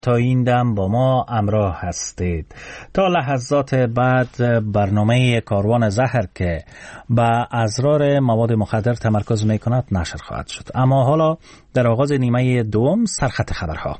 تا این دم با ما همراه هستید. تا لحظات بعد برنامه کاروان زهر که با اسرار مواد مخدر تمرکز میکند نشر خواهد شد. اما حالا در آغاز نیمه دوم سرخط خبرها.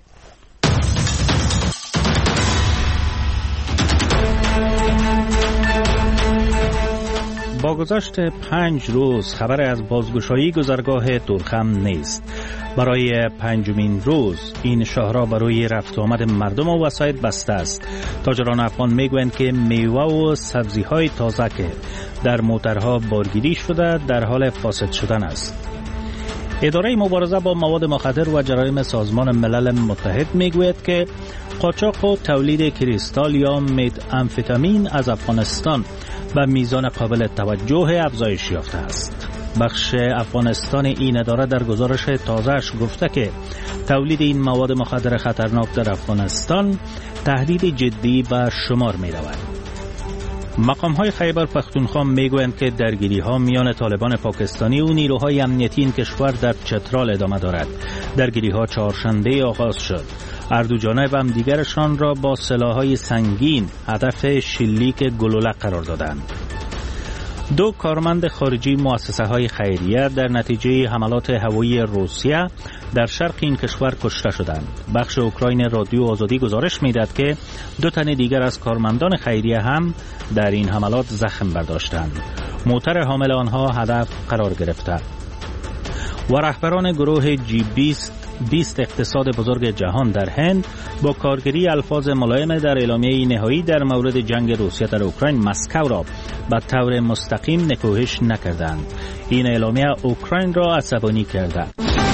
با گذشت 5 روز خبر از بازگشایی گذرگاه دورخم نیست. برای 5مین روز این شاهراه برای رفت آمد مردم و وسایل بسته است. تاجران افغان میگویند که میوه و سبزی های تازه که در موترها بارگیری شده در حال فاسد شدن است. اداره مبارزه با مواد مخدر و جرایم سازمان ملل متحد میگوید که قاچاق و تولید کریستال یا متامفتامین از افغانستان به میزان قابل توجه افزایش یافته است. بخش افغانستان این اداره در گزارش تازه‌اش گفته که تولید این مواد مخدر خطرناک در افغانستان تهدید جدی به شمار می رود. مقام‌های خیبر پختونخوا میگویند که درگیری‌ها میان طالبان پاکستانی و نیروهای امنیتی این کشور در چترال ادامه دارد. درگیری‌ها چهارشنبه آغاز شد. هر دو جانب هم دیگرشان را با سلاح‌های سنگین هدف شلیک گلوله قرار دادند. 2 کارمند خارجی مؤسسه‌های خیریه در نتیجه حملات هوایی روسیه در شرق این کشور کشته شدند. بخش اوکراین رادیو آزادی گزارش می‌دهد که 2 تن دیگر از کارمندان خیریه هم در این حملات زخم برداشتند. موتر حامل آنها هدف قرار گرفته و رهبران گروه G20 اقتصاد بزرگ جهان در هند با کارگیری الفاظ ملایم در اعلامیه نهایی در مورد جنگ روسیه در اوکراین مسکو را به طور مستقیم نکوهش نکردند. این اعلامیه اوکراین را عصبانی کرده.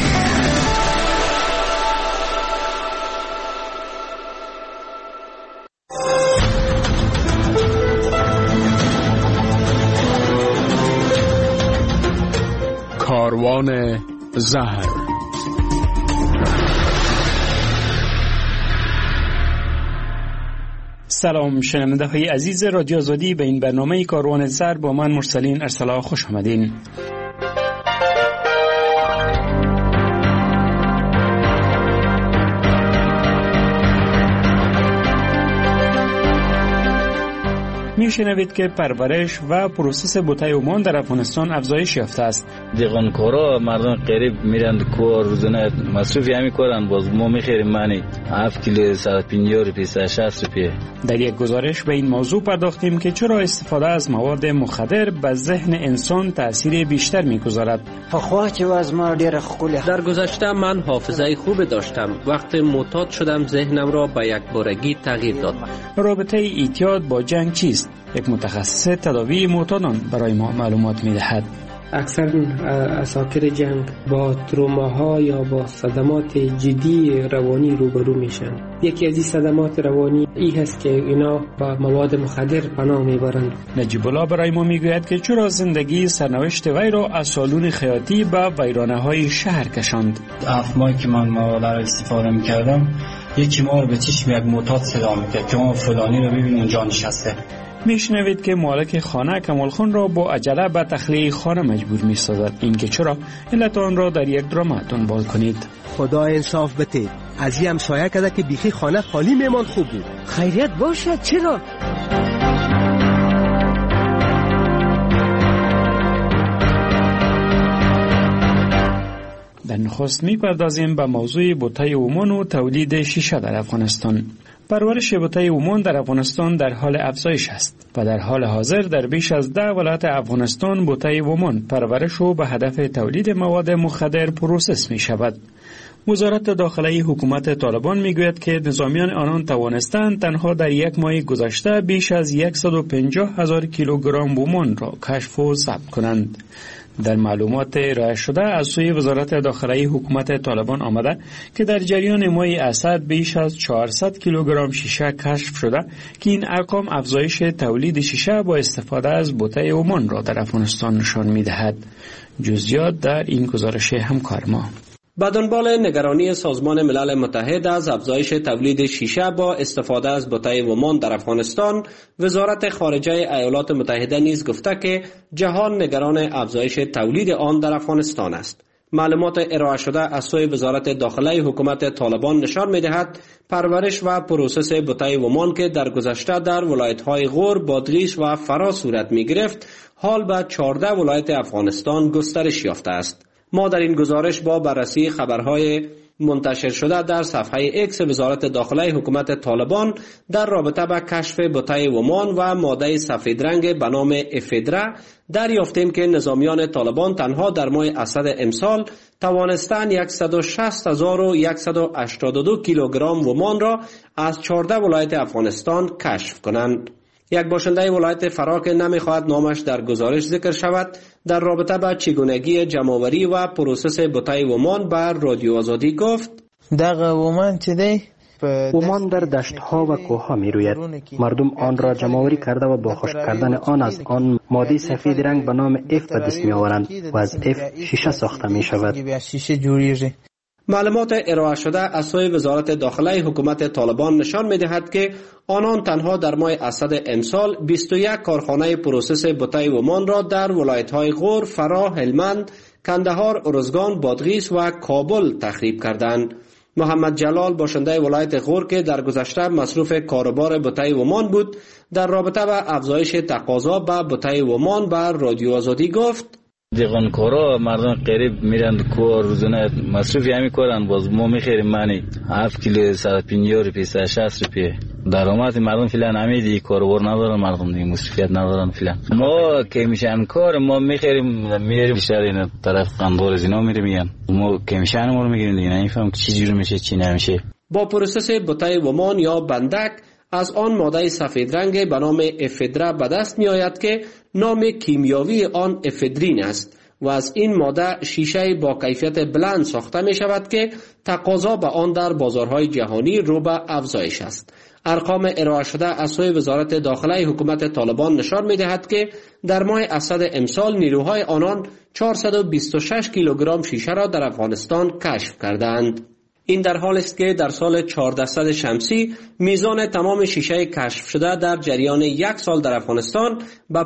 کاروان زهر. سلام شنونده های عزیز رادیو آزادی، به این برنامه کاروان زهر با من مرسلین ارسلا خوش آمدین. میشنوید که پرورش و پروسس بوته اومان در افغانستان افزایش یافته است. دیغانکارا مردم قریب میرند کار روزانه مصرفی همی کارن، باز ما میخیریم معنی 7 کیلو 150 روپیه 160 روپیه. در یک گزارش به این موضوع پرداختیم که چرا استفاده از مواد مخدر به ذهن انسان تأثیر بیشتر میگذارد. در گذشته من حافظه خوب داشتم، وقتی معتاد شدم ذهنم را به یک بارگی تغییر داد. رابطه اعتیاد با جنگ چیست؟ یک متخصص تداوی معتادان برای ما معلومات می‌دهد. اکثر اساکر جنگ با تروماها یا با صدمات جدی روانی روبرو میشن. یکی از این صدمات روانی این هست که اینا با مواد مخدر پناه میبرند. نجیب الله برای ما میگوید که چرا زندگی سرنوشت وی را از سالون خیاطی به ویرانه‌های شهر کشاند. افمایی که من مواد را استفاده میکردم، یکی ما رو به چشم یک معتاد صدا میکرد که ما فلانی رو ببین اونجا نشسته. میشنوید که مالک خانه کمال خان را با عجله به تخلیه خانه مجبور میسازد. این که چرا علت آن را در یک دراما دنبال کنید. خدا انصاف بده، از این همسایه کده که بیخی خانه خالی میمان خوب بود. خیریت باشد چرا؟ در نخست میپردازیم به موضوع بوته اومان و تولید شیشه در افغانستان. پرورش بوته اومان در افغانستان در حال افزایش است و در حال حاضر در بیش از 10 ولایت افغانستان بوته اومان پرورش و به هدف تولید مواد مخدر پروسس می شود. وزارت داخلی حکومت طالبان می گوید که نظامیان آنان توانستند تنها در یک ماه گذشته بیش از 150,000 کیلوگرم اومان را کشف و ضبط کنند. در معلومات ارائه شده از سوی وزارت داخلی حکومت طالبان آمده که در جریان ماه اسد بیش از 400 کیلوگرم شیشه کشف شده که این ارقام افزایش تولید شیشه با استفاده از بوته اومان را در افغانستان نشان می‌دهد. جزئیات در این گزارش همکار ما. به دنبال نگرانی سازمان ملل متحد از افزایش تولید شیشه با استفاده از بوته اومان در افغانستان، وزارت خارجه ایالات متحده نیز گفته که جهان نگران افزایش تولید آن در افغانستان است. معلومات ارائه شده از سوی وزارت داخله حکومت طالبان نشان می‌دهد پرورش و پروسس بوته ومان که در گذشته در ولایت‌های غور، بادغیس و فرا صورت می‌گرفت، حال به 14 ولایت افغانستان گسترش یافته است. ما در این گزارش با بررسی خبرهای منتشر شده در صفحه اکس وزارت داخله حکومت طالبان در رابطه با کشف بوته ومان و ماده سفید رنگ به نام افدرا دریافتیم که نظامیان طالبان تنها در ماه اسد امسال توانستند 160,182 کیلوگرم ومان را از 14 ولایت افغانستان کشف کنند. یک باشنده ولایت فرا که نمیخواهد نامش در گزارش ذکر شود در رابطه با چگونگی جمع‌آوری و پروسس بوته ومان بر رادیو آزادی گفت: دغه ومان چه دی؟ ومان در دشت‌ها و کوه‌ها می‌روید. مردم آن را جمع‌آوری کرده و با خشک کردن آن از آن ماده سفید رنگ به نام اف به دست می‌آورند و از اف شیشه ساخته می‌شود. معلومات ارائه شده از سوی وزارت داخله حکومت طالبان نشان می‌دهد که آنان تنها در ماه اسد امسال 21 کارخانه پروسس بوته ومان را در ولایت‌های غور، فرا، هلمند، کندهار، ارزگان، بادغیس و کابل تخریب کردند. محمد جلال باشنده ولایت غور که در گذشته مصروف کاروبار بوته ومان بود در رابطه با افزایش تقاضا به بوته ومان بر رادیو آزادی گفت: دیغانکارا مردم قریب میرند کوه روزانه مصروفی همی کارن، باز ما میخیریم منی 7 کیلو 150 روپیه 160 روپیه درآمد مردم فعلا همین کاروبار ندارن، مردم دیگه مصرفیت ندارن فعلا. ما که میشن کار ما میخیریم میریم بیشتر این طرف قندوار زینا میریم، میگن ما که میشن ما رو میگیریم دیگه، نمیفهم چی جوری میشه چی نمیشه. با پروسس بوته ومان یا بندک از آن ماده سفید رنگ به نام افدرا به دست می آید که نام کیمیاوی آن افدرین است و از این ماده شیشه با کیفیت بلند ساخته می شود که تقاضا به آن در بازارهای جهانی رو به افزایش است. ارقام ارائه شده از سوی وزارت داخله حکومت طالبان نشان می دهد که در ماه اسد امسال نیروهای آنان 426 کیلوگرم شیشه را در افغانستان کشف کردند. این در حال است که در سال 1400 شمسی میزان تمام شیشه کشف شده در جریان یک سال در افغانستان به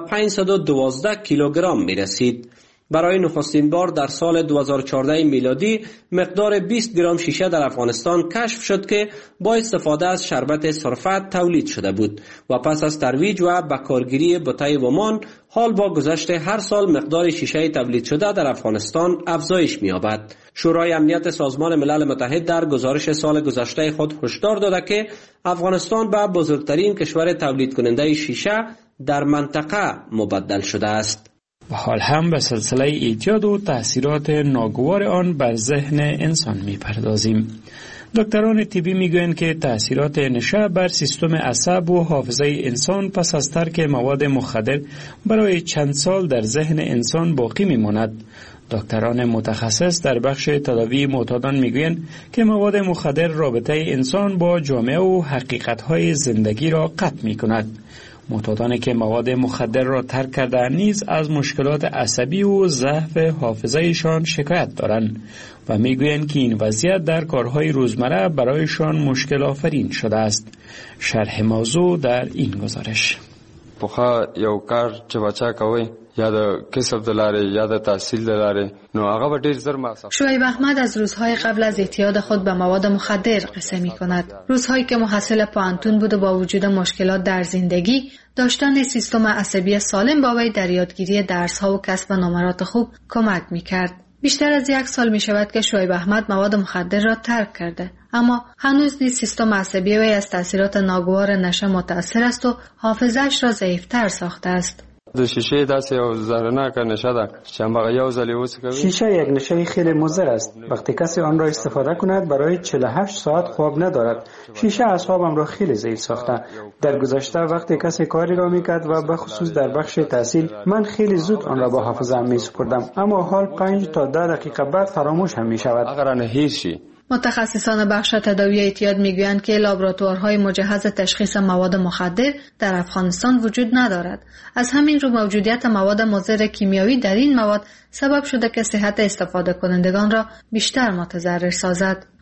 512 کیلوگرم می رسید. برای نخستین بار در سال 2014 میلادی مقدار 20 گرم شیشه در افغانستان کشف شد که با استفاده از شربت سرفت تولید شده بود و پس از ترویج و بکارگیری بوته ومان حال با گذشت هر سال مقدار شیشه تولید شده در افغانستان افزایش می‌یابد. شورای امنیت سازمان ملل متحد در گزارش سال گذشته خود هشدار داده که افغانستان به بزرگترین کشور تولید کننده شیشه در منطقه مبدل شده است. و حال هم به سلسله اعتیاد و تأثیرات ناگوار آن بر ذهن انسان می پردازیم. دکتران طبی می گویند که تأثیرات نشه بر سیستم عصب و حافظه انسان پس از ترک مواد مخدر برای چند سال در ذهن انسان باقی می ماند. دکتران متخصص در بخش تداوی معتادان می گویند که مواد مخدر رابطه انسان با جامعه و حقیقت‌های زندگی را قطع می کند. معتادانی که مواد مخدر را ترک کرده نیز از مشکلات عصبی و ضعف حافظه‌شان شکایت دارند و میگویند که این وضعیت در کارهای روزمره برایشان مشکل آفرین شده است. شرح موضوع در این گزارش. پخوا یو کار چې بچا کوي یا د کسب دلاره یا د تحصیل دلاره نو هغه ډیر زر مصرف. شعیب احمد از روزهای قبل از اعتیاد خود به مواد مخدر قصه می کند. روزهایی که محصل پانتون بود و با وجود مشکلات در زندگی داشتن سیستم عصبی سالم با وی در یادگیری درس‌ها و کسب نمرات خوب کمک می‌کرد. بیشتر از 1 سال می‌شود که شعیب احمد مواد مخدر را ترک کرده، اما هنوز نیز سیستم عصبی وی از تأثیرات ناگوار نشه متأثر است و حافظه‌اش را ضعیف‌تر ساخته است. د شیشه داسې یو زهرناک نشه ده چې هغه یو ځل وڅکوي. شیشه یک نشه خیلی مضر است. وقتی کسی آن را استفاده کند برای 48 ساعت خواب ندارد. شیشه اعصابم را خیلی ضعیف ساخته. در گذشته وقتی کسی کاری را میکرد و به خصوص در بخش تحصیل من خیلی زود آن را با حافظه‌ام میسپردم، اما حال 5 تا 10 دقیقه بعد فراموش هم میشود. اگر نه هیچی. متخصصان بخش تداوی اعتیاد میگویند که لابراتوارهای مجهز تشخیص مواد مخدر در افغانستان وجود ندارد. از همین رو موجودیت مواد مضر کیمیایی در این مواد سبب شده که صحت استفاده کنندگان را بیشتر متضرر سازد.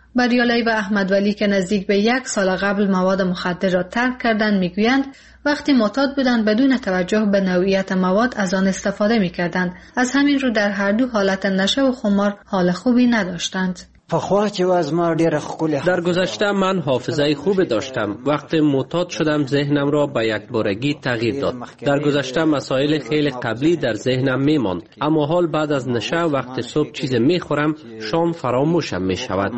بریالی و احمد ولی که نزدیک به 1 سال قبل مواد مخدر را ترک کردند میگویند وقتی معتاد بودند بدون توجه به نوعیت مواد از آن استفاده میکردند. از همین رو در هر دو حالت نشه و خمار حال خوبی نداشتند. در گذشته من حافظه خوب داشتم. وقتی معتاد شدم ذهنم را به یک بارگی تغییر داد. در گذشته مسائل خیلی قبلی در ذهنم میماند، اما حال بعد از نشه وقتی صبح چیز میخورم شام فراموشم میشود.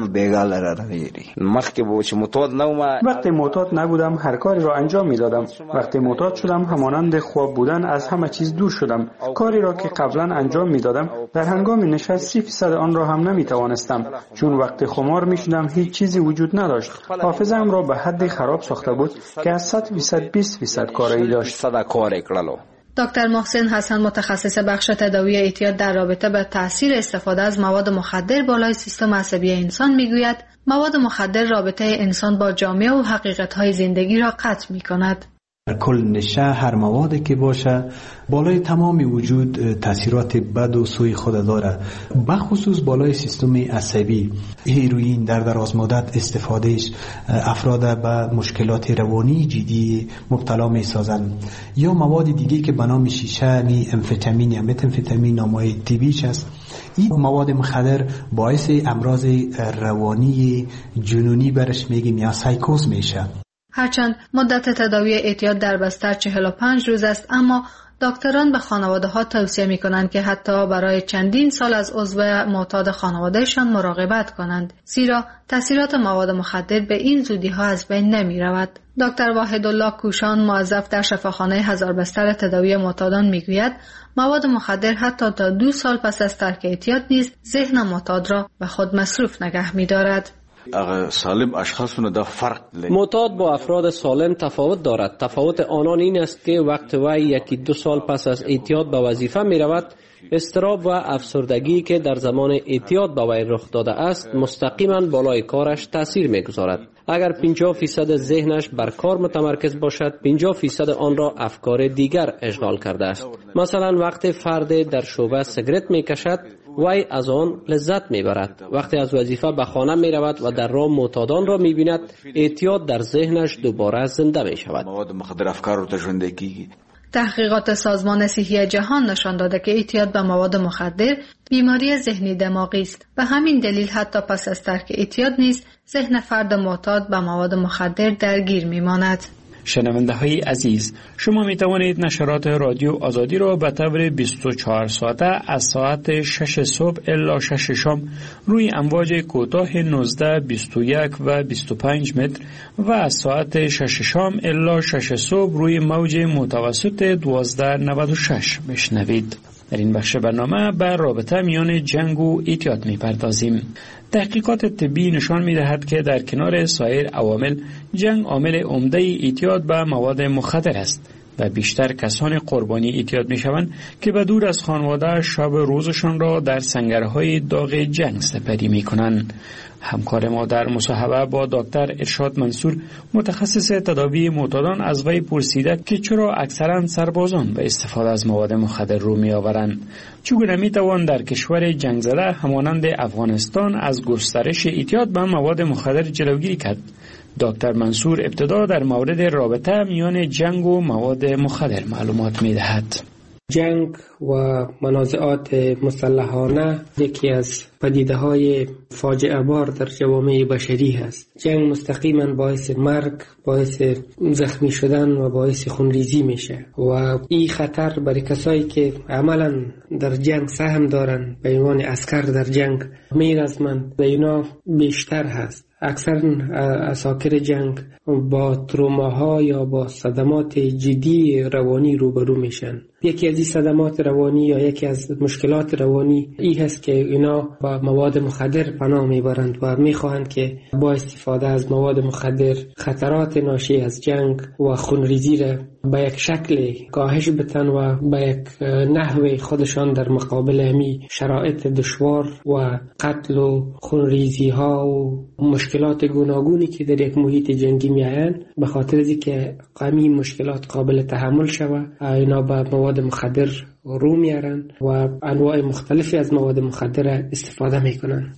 وقتی معتاد نبودم هر کاری را انجام میدادم. وقتی معتاد شدم همانند خواب بودن از همه چیز دور شدم. کاری را که قبلا انجام میدادم در هنگام نشست 30% آن را هم نمیتوانستم، چون وقتی خمار می شدم هیچ چیزی وجود نداشت. حافظه‌ام را به حد خراب ساخته بود که از 100% 20% کاری داشت. دکتر محسن حسن متخصص بخش تداوی اعتیاد در رابطه با تاثیر استفاده از مواد مخدر بالای سیستم عصبی انسان میگوید مواد مخدر رابطه انسان با جامعه و حقیقت‌های زندگی را قطع می‌کند. در کل نشه هر موادی که باشه بالای تمام وجود تاثیرات بد و سوی خود داره، بخصوص بالای سیستم عصبی. هیروئین در دراز مدت استفادهش افراد به مشکلات روانی جدی مبتلا می سازند. یا مواد دیگه که به نام شیشه، امفتامین یا متامفتامین نامای طبیش است. این مواد مخدر باعث امراض روانی جنونی برش میگیم یا سایکوز میشه. هرچند مدت تداوی اعتیاد در بستر 45 روز است، اما دکتران به خانواده ها توصیه می کنند که حتی برای چندین سال از عضو معتاد خانوادهشان مراقبت کنند، زیرا تاثیرات مواد مخدر به این زودی ها از بین نمی رود. دکتر واحدالله کوشان موظف در شفاخانه هزار بستر تداوی معتادان می گوید مواد مخدر حتی تا 2 سال پس از ترک اعتیاد نیز ذهن معتاد را به خود مصروف نگه می دارد. معتاد با افراد سالم تفاوت دارد. تفاوت آنان این است که وقتی وی 1-2 سال پس از اعتیاد به وظیفه می رود، اضطراب و افسردگی که در زمان اعتیاد به وی رخ داده است مستقیما بالای کارش تاثیر می گذارد. اگر 50% ذهنش بر کار متمرکز باشد، 50% آن را افکار دیگر اشغال کرده است. مثلا وقتی فرد در شعبه سیگرت می کشد، وی از آن لذت می برد. وقتی از وظیفه به خانه می رود و در راه معتادان را می بیند، اعتیاد در ذهنش دوباره زنده می شود. تحقیقات سازمان صحی جهان نشان داده که اعتیاد به مواد مخدر بیماری ذهنی دماغی است. به همین دلیل حتی پس از ترک اعتیاد نیز ذهن فرد معتاد به مواد مخدر درگیر می ماند. شنونده های عزیز، شما می توانید نشرات رادیو آزادی را به طور 24 ساعته از ساعت 6 صبح الی 6 شام روی امواج کوتاه 19, 21 و 25 متر و از ساعت 6 شام الی 6 صبح روی موج متوسط 1296 بشنوید. در این بخش برنامه به رابطه میان جنگ و اعتیاد می‌پردازیم. تحقیقات طبی نشان می‌دهد که در کنار سایر عوامل جنگ عامل عمده اعتیاد به مواد مخدر است و بیشتر کسان قربانی اعتیاد می‌شوند که به دور از خانواده شب روزشان را در سنگرهای داغ جنگ سپری می‌کنند. همکار ما در مصاحبه با دکتر ارشاد منصور متخصص تداوی معتادان از وی پرسیده که چرا اکثرا سربازان به استفاده از مواد مخدر رو می آورند. چگونه می توان در کشور جنگ زده همانند افغانستان از گسترش اعتیاد به مواد مخدر جلوگیری کرد؟ دکتر منصور ابتدا در مورد رابطه میان جنگ و مواد مخدر معلومات می دهد. جنگ و منازعات مسلحانه یکی از پدیده‌های فاجعه بار در جوامع بشری هست. جنگ مستقیما باعث مرگ، باعث زخمی شدن و باعث خونریزی میشه و این خطر برای کسایی که عملا در جنگ سهم دارن به عنوان عسکر در جنگ میرزمند و اینا بیشتر هست. اکثر اساکر جنگ با تروماها یا با صدمات جدی روانی روبرو میشن. یکی از این صدمات روانی یا یکی از مشکلات روانی این هست که اینا با مواد مخدر پناه میبرند و میخواهند که با استفاده از مواد مخدر خطرات ناشی از جنگ و خونریزی را به یک شکل کاهش بدن و به یک نحو خودشان در مقابل همی شرایط دشوار و قتل و خونریزی ها و مشکلات گوناگونی که در یک محیط جنگی میآیند به خاطر از اینکه همین مشکلات قابل تحمل شود اینا به مواد مخدر رو میارن و انواع مختلفی از مواد مخدر استفاده میکنن.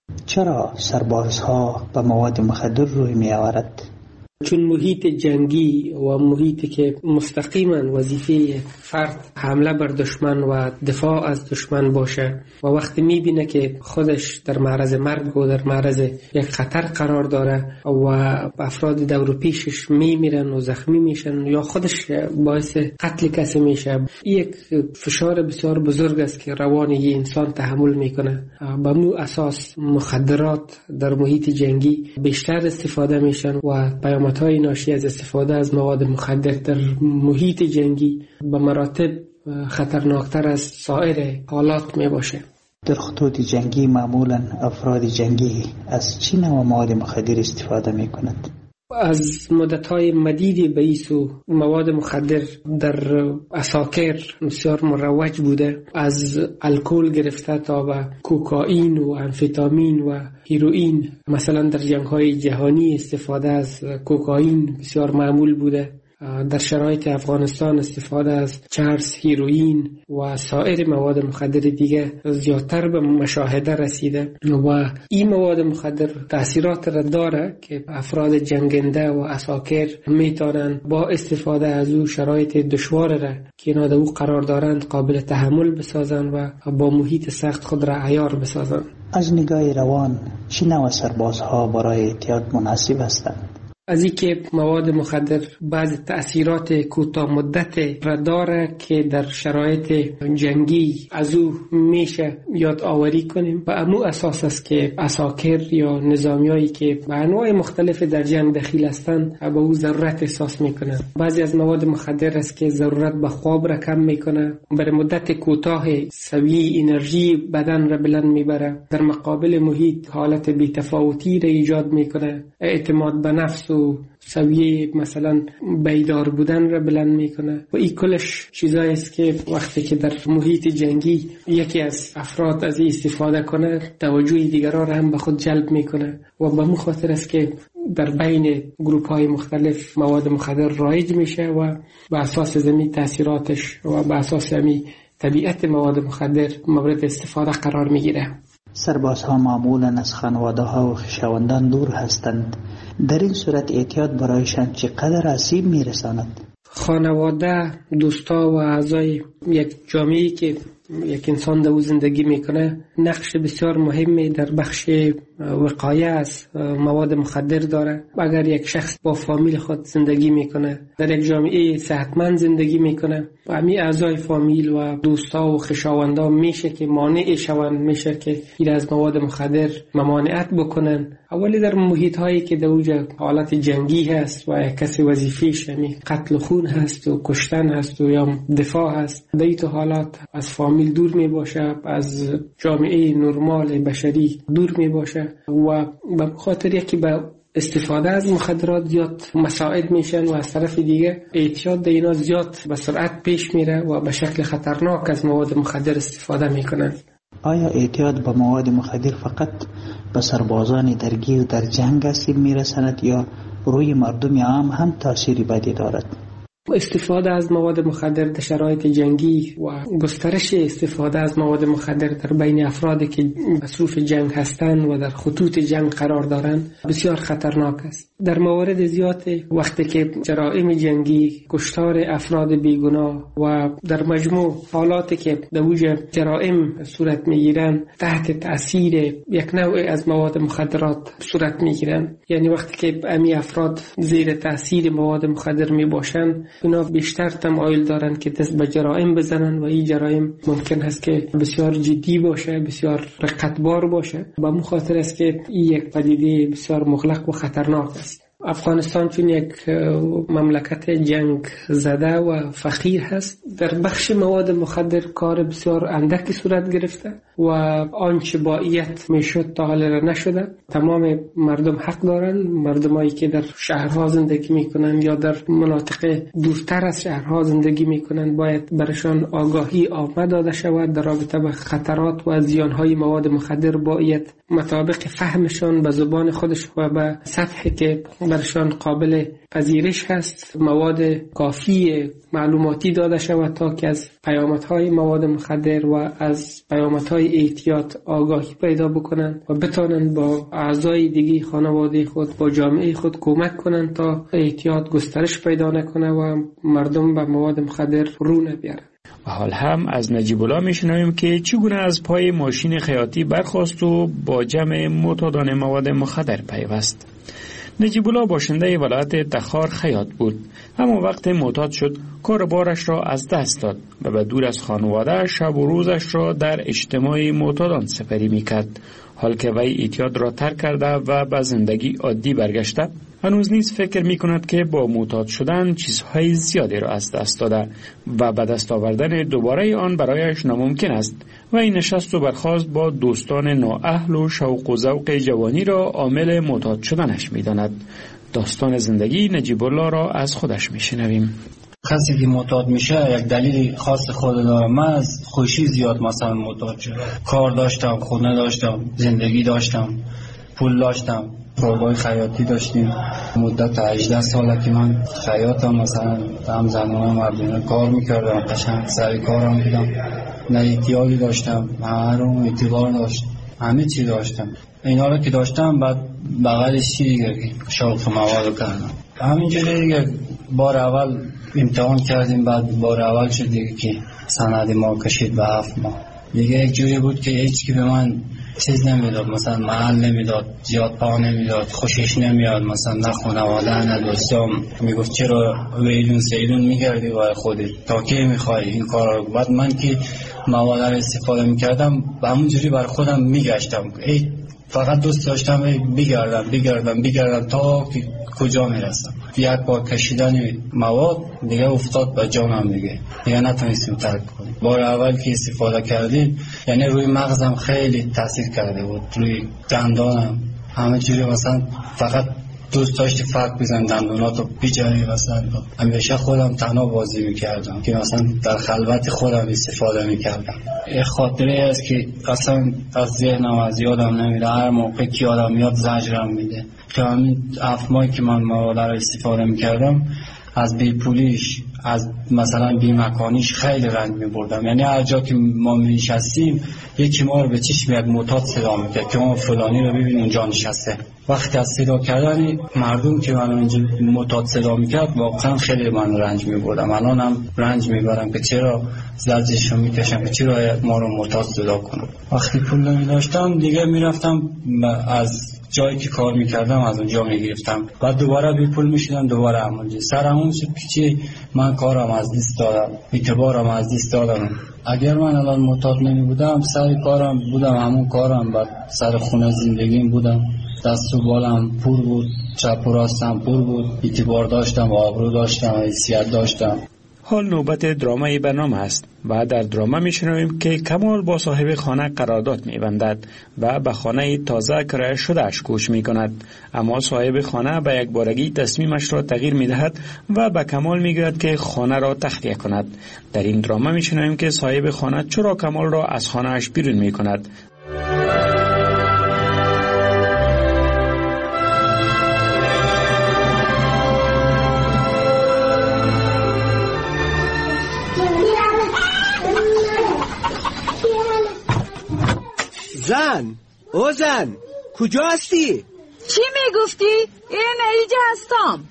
چرا سربازها به مواد مخدر روی می آورد؟ چون محیط جنگی و محیطی که مستقیما وظیفه فرد حمله بر دشمن و دفاع از دشمن باشه و وقتی میبینه که خودش در معرض مرگ و در معرض یک خطر قرار داره و افراد دور و پیشش میمیرن و زخمی میشن یا خودش باعث قتل کسی میشه، یک فشار بسیار بزرگ است که روان یه انسان تحمل میکنه. به مو اساس مخدرات در محیط جنگی بیشتر استفاده میشن و های ناشی از استفاده از مواد مخدر در محیط جنگی به مراتب خطرناکتر از سایر حالات می باشه. در خطوط جنگی معمولا افراد جنگی از چه نوع مواد مخدر استفاده می کند؟ از مدت‌های مدیدی به ایسو مواد مخدر در عساکر بسیار مروج بوده، از الکل گرفته تا به کوکائین و امفتامین و هیروئین. مثلا در جنگ‌های جهانی استفاده از کوکائین بسیار معمول بوده. در شرایط افغانستان استفاده از چرس، هیروئین و سایر مواد مخدر دیگه زیادتر به مشاهده رسیده و این مواد مخدر تأثیرات را داره که افراد جنگنده و عساکر میتونن با استفاده از او شرایط دشوار را که اینا در او قرار دارند قابل تحمل بسازن و با محیط سخت خود را عیار بسازن. از نگاه روان چه نوع سربازها برای اعتیاد مناسب هستند؟ از اینکه مواد مخدر بعض تأثیرات کوتاه مدت را داره که در شرایط جنگی از او میشه یاد آوری کنیم و امو اساس است که عساکر یا نظامیایی که به انواع مختلف در جنگ دخیل هستند به او ضرورت احساس میکنند. بعضی از مواد مخدر است که ضرورت به خواب را کم میکنه، برای مدت کوتاه سویه انرژی بدن را بلند میبره، در مقابل محیط حالت بی‌تفاوتی را ایجاد میکنه، اعتماد به نفس و سویه مثلا بیدار بودن را بلند میکنه و این کلش چیزایی است که وقتی که در محیط جنگی یکی از افراد از این استفاده کنه توجه دیگران را هم به خود جلب میکنه و به خاطر است که در بین گروپ های مختلف مواد مخدر رایج میشه و به اساس زمین تاثیراتش و به اساس زمین طبیعت مواد مخدر مورد استفاده قرار میگیره. سربازها معمولا از خانواده ها و خویشاوندان دور هستند. در این صورت اعتیاد برایشان چقدر آسیب میرساند؟ خانواده، دوستا و اعضای یک جامعه‌ای که یک انسان در او زندگی میکنه نقش بسیار مهمی در بخش وقایه از مواد مخدر داره. اگر یک شخص با فامیل خود زندگی میکنه، در یک جامعه صحتمند زندگی میکنه و همین اعضای فامیل و دوستا و خویشاوندا میشه که مانع شوند، میشه که این از مواد مخدر ممانعت بکنن. اولی در محیط هایی که در اوجه حالت جنگی هست و کسی وظیفه‌اش قتل خون هست و کشتن هست و یا دفاع هست، در این حالات از فامیل دور می باشه، از جامعه نرمال بشری دور می باشه و به خاطر یکی به استفاده از مخدرات زیاد مساعد میشن و از طرف دیگه اعتیاد در اینا زیاد به سرعت پیش میره و به شکل خطرناک از مواد مخدر استفاده میکنن. آیا اعتیاد به مواد مخدر فقط به سربازان درگیر در جنگ آسیب میرساند یا روی مردم عام هم تأثیری بدی دارد؟ استفاده از مواد مخدر در شرایط جنگی و گسترش استفاده از مواد مخدر در بین افرادی که مصروف جنگ هستند و در خطوط جنگ قرار دارند بسیار خطرناک است. در موارد زیاد وقتی که جرائم جنگی، کشتار افراد بیگناه و در مجموع حالاتی که در اوج جرائم صورت میگیرند تحت تأثیر یک نوع از مواد مخدرات صورت میگیرند، یعنی وقتی که امی افراد زیر تأثیر مواد مخدر می باشند اونا بیشتر تمایل دارن که دست به جرائم بزنن و این جرائم ممکن است که بسیار جدی باشه، بسیار رقتبار باشه. به این خاطر است که این یک پدیده بسیار مغلق و خطرناک است. افغانستان چون یک مملکت جنگ زده و فقیر هست، در بخش مواد مخدر کار بسیار اندکی صورت گرفته و آنچه باید میشد تا حالا نشده. تمام مردم حق دارن، مردمایی که در شهرها زندگی میکنن یا در مناطق دورتر از شهرها زندگی میکنن باید برشان آگاهی عامه داده شود در رابطه با خطرات و زیانهای مواد مخدر. باید مطابق فهمشان به زبان خودش و به سطحی که برشان قابل پذیرش هست مواد کافی معلوماتی داده شود تا که از پیامدهای مواد مخدر و از پیامدهای احتیاط آگاهی پیدا بکنند و بتانند با اعضای دیگه خانواده خود با جامعه خود کمک کنند تا احتیاط گسترش پیدا نکنه و مردم به مواد مخدر رو نبیارند. و حال هم از نجیب الله میشنویم که چگونه از پای ماشین خیاطی برخاست و با جمع معتادان مواد مخدر پیوست. نجیب الله باشنده ولایت تخار خیاط بود، اما وقت معتاد شد کار بارش را از دست داد و به دور از خانواده شب و روزش را در اجتماع معتادان سپری میکرد. حال که وی اعتیاد را ترک کرده و به زندگی عادی برگشته، هنوز نیز فکر می کند که با معتاد شدن چیزهای زیادی را از دست داده و به دست آوردن دوباره آن برایش ناممکن است و این نشست و برخاست با دوستان نااهل و شوق و ذوق جوانی را عامل معتاد شدنش می داند. داستان زندگی نجیب الله را از خودش می شنویم. کسی که معتاد میشه یک دلیل خاص خود داره. من از خوشی زیاد مثلا معتاد شدم. کار داشتم، خونه داشتم، زندگی داشتم، پول داشتم، کارگاه خیاطی داشتیم. مدت 18 ساله که من خیاطم، مثلا هم زنان مردونه کار میکردم، قشنگ سر کارم بودم، نه احتیاجی داشتم، هر اون اعتبار داشت، همه چی داشتم. اینا رو که داشتم بعد بغلش چی دیگه شوق مواد کردم. همینجوری دیگه بار اول امتحان کردیم، بعد بار اول شد دیگه که سند ما کشید به 7 ماه. دیگه یک جوری بود که هیچ کی به من چیز نمیداد، مثلا محل نمیداد، زیاد پا نمیداد، خوشش نمیاد، مثلا نه خانواده نه دوستام. میگفت چرا ویلون سیلون میگردی برای خودت، تا کی میخوای این کارا رو؟ بعد من که مواد رو استفاده میکردم به همون جوری بر خودم میگشتم، فقط دوست داشتم بگردم تا که کجا میرسم. یک بار کشیدن مواد دیگه افتاد به جانم، دیگه نتونستیم ترک کنیم. بار اول که استفاده کردیم یعنی روی مغزم خیلی تاثیر کرده بود، روی دندانم همه چیزی، مثلا فقط دوست داشتی فرق بزن دندوناتو بیجایی. مثلا همیشه خودم تنها بازی میکردم که مثلا در خلوت خودم استفاده میکردم. یه خاطره است که اصلا از ذهنم از یادم نمیره، هر موقع که یادم میاد زجرم میده. که همین 7 ماهی که من مواد رو استفاده میکردم از بیپولیش، از مثلا بیمکانیش خیلی رنج میبردم. یعنی هر جا که ما میشستیم یکی ما رو به چشم یک معتاد صدا میکرد که ما فلانی رو ببین اونجا نشسته. وقتی از صدا کردن مردم که منو اینجا معتاد صدا میکرد واقعا خیلی من رنج میبردم. الانم رنج میبرم که چرا زجرشو میکشم که چرا ما رو معتاد صدا کنم. وقتی پول نمیداشتم دیگه میرفتم از جایی که کار میکردم از اونجا میگرفتم، بعد دوباره بی پول میشدم، دوباره همونجا سر همون شد که چی من کارم از دست دادم، اعتبارم از دست دادم. اگر من الان معتاد نمی بودم سر کارم بودم، همون کارم، بعد سر خونه زندگیم بودم، دست و بالم پر بود، چپ و راستم پر بود، اعتبار داشتم، آبرو داشتم، حیثیت داشتم. حال نوبت درامای برنامه است و در دراما میشنویم که کمال با صاحب خانه قرارداد میبندد و به خانه تازه کرایه شدهش کوچ میکند، اما صاحب خانه به یک بارگی تصمیمش را تغییر میدهد و به کمال میگوید که خانه را تخلیه کند. در این دراما میشنویم که صاحب خانه چرا کمال را از خانه اش بیرون میکند. زن کجا هستی؟ چی میگفتی؟ این ایجا هستم.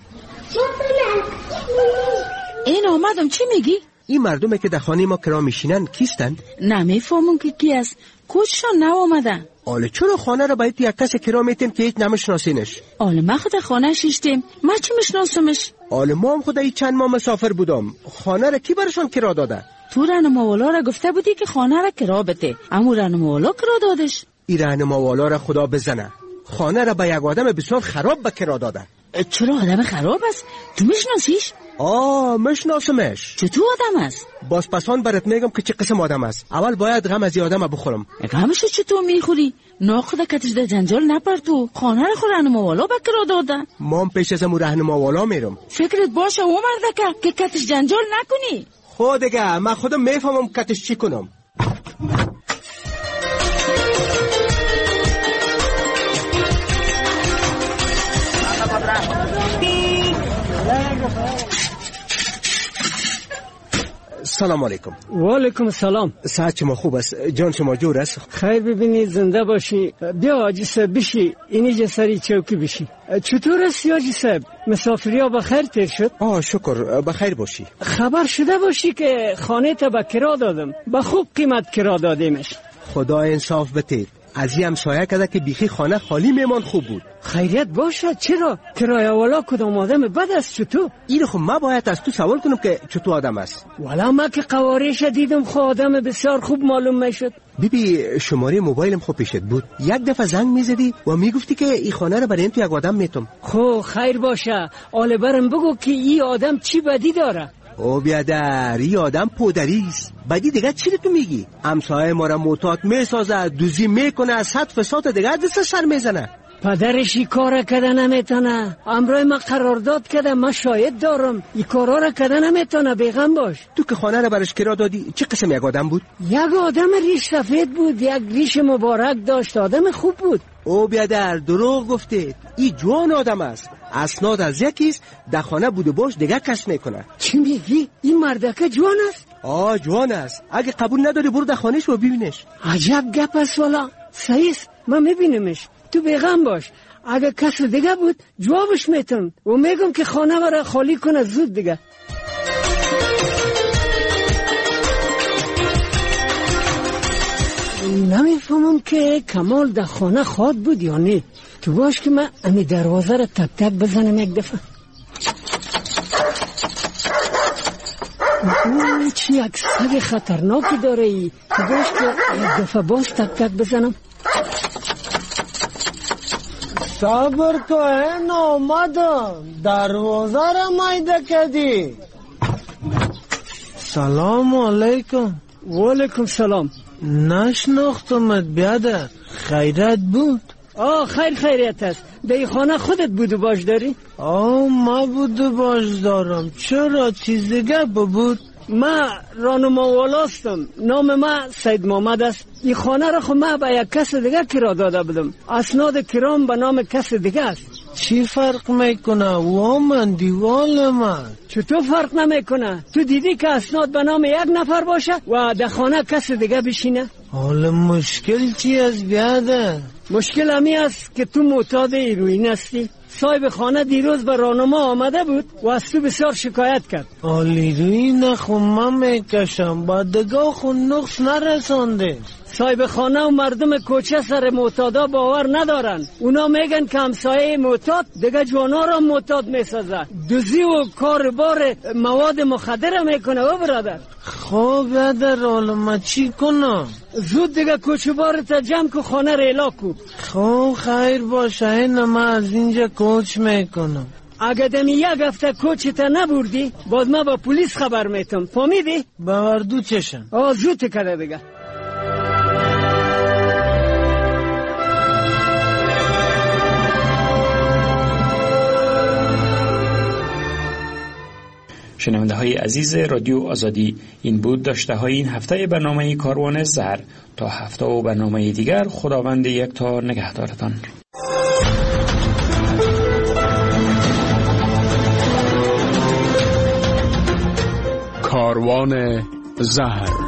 این آمدم. چی میگی؟ این مردمه که در خانه ما کرا میشینن کیستن؟ نمیفهمم که کی است. کجشان نو آمدن؟ آله چرا خانه را باید یک کس کرا میتیم که هیچ نمیشناسینش؟ آله ما خود خانه شیشتیم، ما چی میشناسمش؟ آله ما هم خود چند ماه مسافر بودم، خانه را کی برشان کرا داده؟ تو رهنماوالا را گفته بودی که خانه را کرا بده، اما رهنماوالا کرا دادش. این رهنماوالا را خدا بزنه، خانه را به یک آدم بسیار خراب به کرا داده. چرا آدم خراب است؟ تو میشناسیش؟ میشناسمش. چطور آدم است؟ باز پسان برات میگم که چه قسم آدم است. اول باید غم از این آدم بخورم. غمشو چطور میخوری؟ ناخدا کتش در جنجال نپرتو، خانه را خود رهنماوالا به کرا داده. ما هم پیش از امو رهنماوالا میرم. فکرت باشه او مردکه که کتش جنجال نکنی. خودگه من خودم میفهمم کتش چی کنم. سلام علیکم. و علیکم سلام. صحت شما خوب است؟ جان شما جور است؟ خیر ببینی، زنده باشی. بیا حاجی صاحب بشی، اینجا سری چوکی بشی. چطور است حاجی صاحب؟ مسافری ها بخیر تیر شد؟ شکر، بخیر باشی. خبر شده باشی که خانه تا به کرا دادم، به خوب قیمت کرا دادیمش. خدا انصاف بده. از این همسایه کده که بیخی خانه خالی میمان خوب بود. خیریت باشد. چرا؟ کرایه والا کدام آدم بد است چطور؟ این خب ما باید از تو سوال کنم که چطور آدم است. والا ما که قوارش دیدم خود آدم بسیار خوب معلوم میشد. بیبی شماره موبایلم خوب پیشت بود، یک دفعه زنگ میزدی و میگفتی که این خانه رو برای تو یک آدم میتم. خب خیر باشه، آله برم بگو که این آدم چی بدی داره. او بیادر، این آدم پودریست. بدی دیگه چی تو میگی؟ همسایه ما را معتاد میسازه، دوزی میکنه، 100 فساد دیگه دست سر میزنه. پدرش این کار کده نمیتونه. امروز ما قرارداد کده، ما شاید دارم. این کارا را کده نمیتونه، بیغم باش. تو که خانه را برش کرا دادی چه قسم یک آدم بود؟ یک آدم ریش سفید بود، یک ریش مبارک داشت، آدم خوب بود. او بیادر دروغ گفته. این جوان آدم است. اسناد از یکیست، در خانه بوده باش دیگه کش میکنه. چی میگی؟ این مردکه جوان است؟ جوان است. اگه قبول نداری برو در خانهش و ببینش. عجب گپ است والا. صحیح است، من میبینمش. تو بیغم باش. اگه کس دیگه بود جوابش میتم و میگم که خانه برای خالی کنه زود دیگه. نمیفهمم که کمال در خانه خواد بود یا نه. تو باش که من امی دروازه را تک تک بزنم یک دفعه. چی یک سگ خطرناکی داره ای. تو باش که یک دفعه باز تک تک بزنم. صبر تو این آمدم، دروازه را مایده کدی. سلام علیکم. و علیکم سلام. نشناختمت بیادر، خیرت بود؟ خیریت است. در این خانه خودت بود و باش داری؟ ما بود و باش دارم. چرا چیز دیگه بود؟ ما رانما والاستم. نام ما سید محمد است. این خانه را خود ما به یک کس دیگه کرا داده بودم. اسناد کرام به نام کس دیگه است. چی فرق میکنه؟ و من دیوال من. چطور فرق نمیکنه؟ تو دیدی که اسناد به نام یک نفر باشه و در خانه کس دیگه بشینه؟ حالا مشکل چی است بیاده؟ مشکل همی است که تو معتاد هیروئین هستی. صاحب خانه دیروز به راهنما آمده بود و از تو بسیار شکایت کرد. هیروئین خو من میکشم، با دگاه خو نقص نرسانده. صاحب خانه و مردم کوچه سر معتادا باور ندارن. اونا میگن که همسایه معتاد دیگه جوانا را معتاد میسازه. دوزی و کار بار مواد مخدر میکنه. و برادر خب بیادر، حالا ما چی کنم؟ زود دیگه کوچه بارتا جمع که خانه را الا کو. خب خیر باشه، این ما از اینجا کوچ میکنم. اگه دمی یک هفته کوچتا نبردی باز ما با پلیس خبر میتم. فهمیدی؟ باوردو چشم. زود کده دیگه. شنونده های عزیز رادیو آزادی، این بود داشته های این هفته برنامه کاروان زر. تا هفته و برنامه دیگر، خداوند یکتا نگهدارتان. کاروان زر.